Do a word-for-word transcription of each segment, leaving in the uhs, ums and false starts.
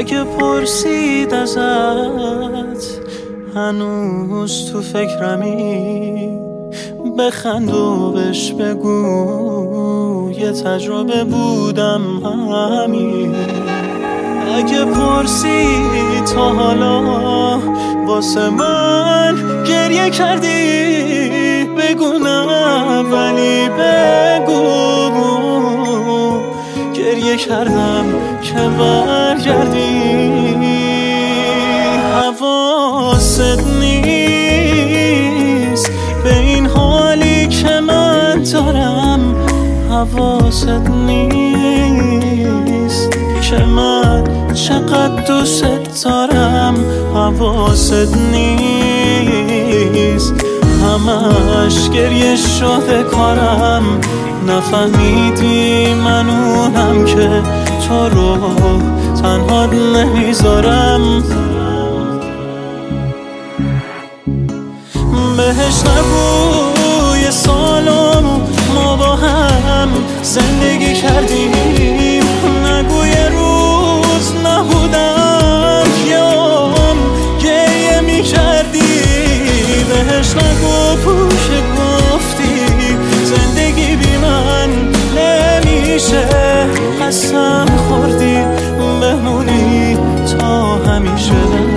اگه پرسید ازت هنوز تو فکرمی، بخند و بهش بگو یه تجربه بودم همین. اگه پرسید تا حالا واسه من گریه کردی، بگو نه ولی بگو گریه کردم که برگردی. حواست نیست به این حالی که من دارم، حواست نیست که من چقدر دوست دارم، حواست نیست همش گریه شده کارم. نفهمیدی من اونم که تو رو تنها نمیذارم. بهش نگو یه سالم ما با هم زندگی کردیم، نگو یه روز نبودم یام گریه می کردی. بهش نگو که گفتی زندگی بی من نمیشه، قسم خوردی بمونی تا همیشه.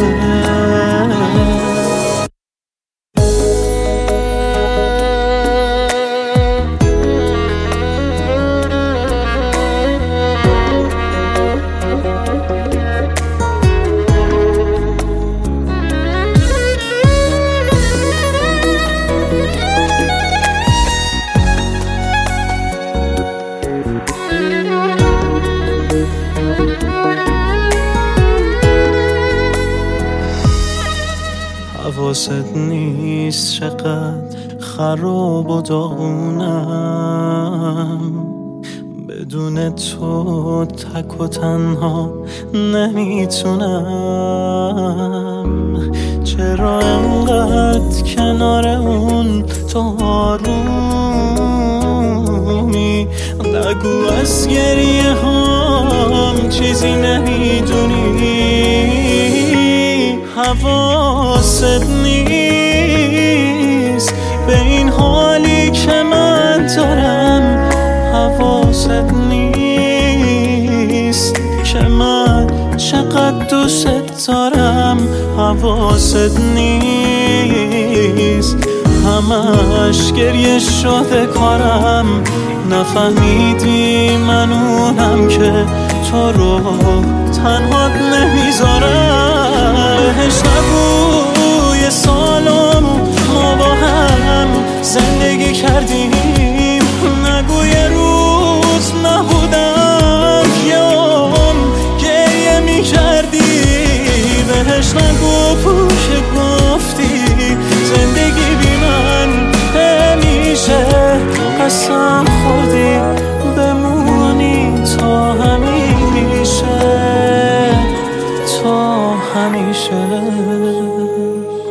حواست نیست چقدر خراب و داغونم، بدون تو تک و تنها نمیتونم. چرا انقدر کنار اون تو آرومی، نگو از گریه هم چیزی نمیدونی. حواست نیست به این حالی که من دارم، حواست نیست که من چقدر دوست دارم، حواست نیست همش گریه شده کارم. نفهمیدی من اونم که تو رو تنها نمیذارم. بهش نگو یه سالم ما با هم زندگی کردیم، نگو یه روز نبودم یام گریه می کردی. بهش نگو که گفتی زندگی بی من نمیشه، قسم خوردی بمونی تا همیشه، تا همیشه.